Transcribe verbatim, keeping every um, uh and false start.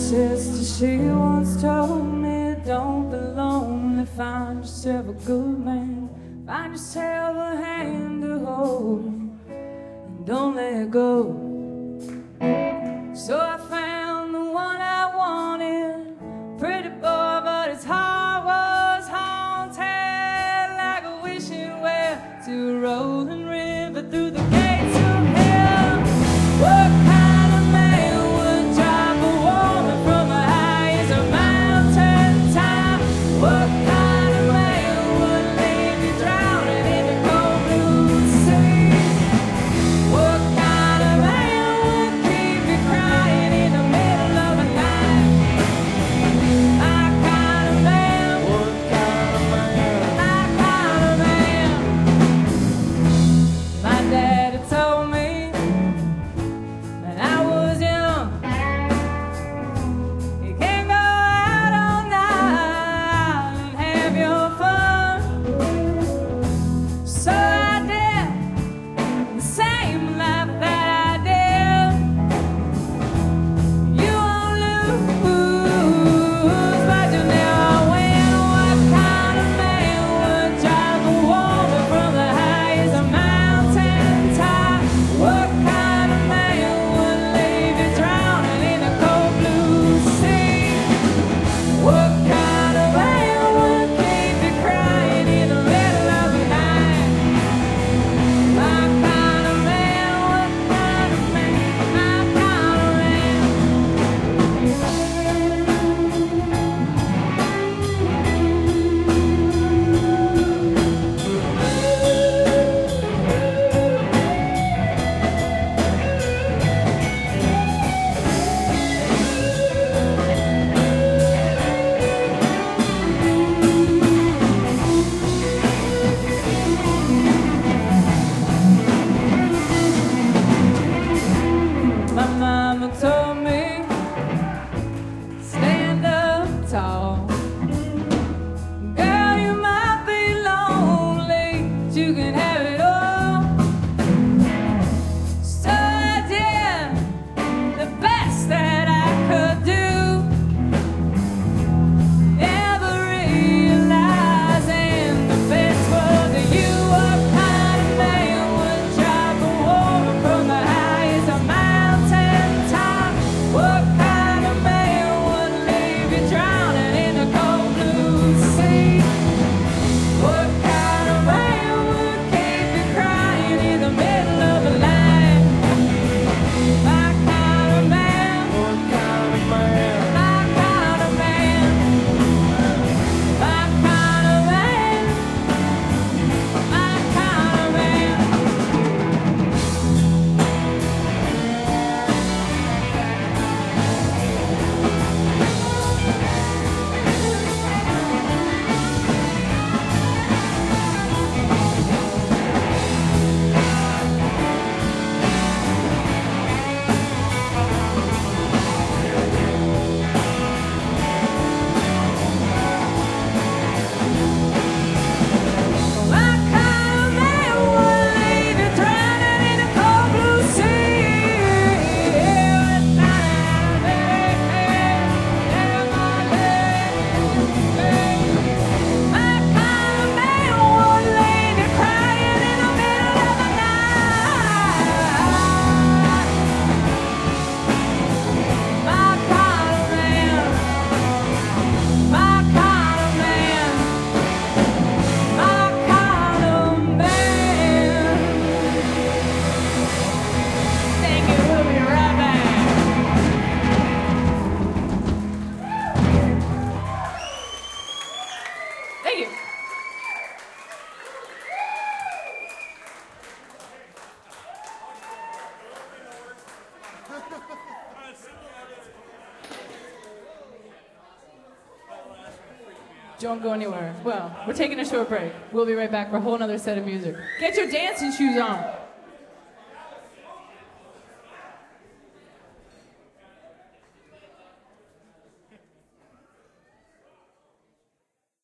sister, she once told me, don't be lonely, find yourself a good man, find yourself a hand to hold, and don't let go. So I found the one I wanted, pretty boy, but his heart was haunted, like a wishing well to a rolling river through the gates of hell. What kind of man would drive a woman from the highest of mountain top? What kind of man would leave you drowning in the cold blue sea? What kind of man would keep you crying in the middle of the night? My kind of man. What kind of man? My kind of man. My daddy told me when I was young, you can go out all night and have your fun. So I did the same life that I did. You won't lose, but you never win. What kind of man would drive a woman from the highest of mountain top? What kind of man would leave you drowning in the cold blue sea? What kind of man would keep you crying in the middle of the night? My kind of man, what kind of man, my kind of man. My mama told me, stand up tall. Girl, you might be lonely, but you can have it all. So I did the best that I could do, never realizing the best was you. What kind of man would drive a woman from the highest of mountain top? What kind of man would leave you drowning in the cold blue sea? What kind of man would keep you crying in the middle of the night? My kind of man. What kind of man? My kind of man. My kind of man. My kind of man. My kind of man would leave you drowning in the cold blue sea. What kind of man? My kind of man would leave you crying in the middle of the night. My kind of man. My kind of man. My kind of man. Thank you. We'll be right back. Thank you. Don't go anywhere. Well, we're taking a short break. We'll be right back for a whole nother set of music. Get your dancing shoes on.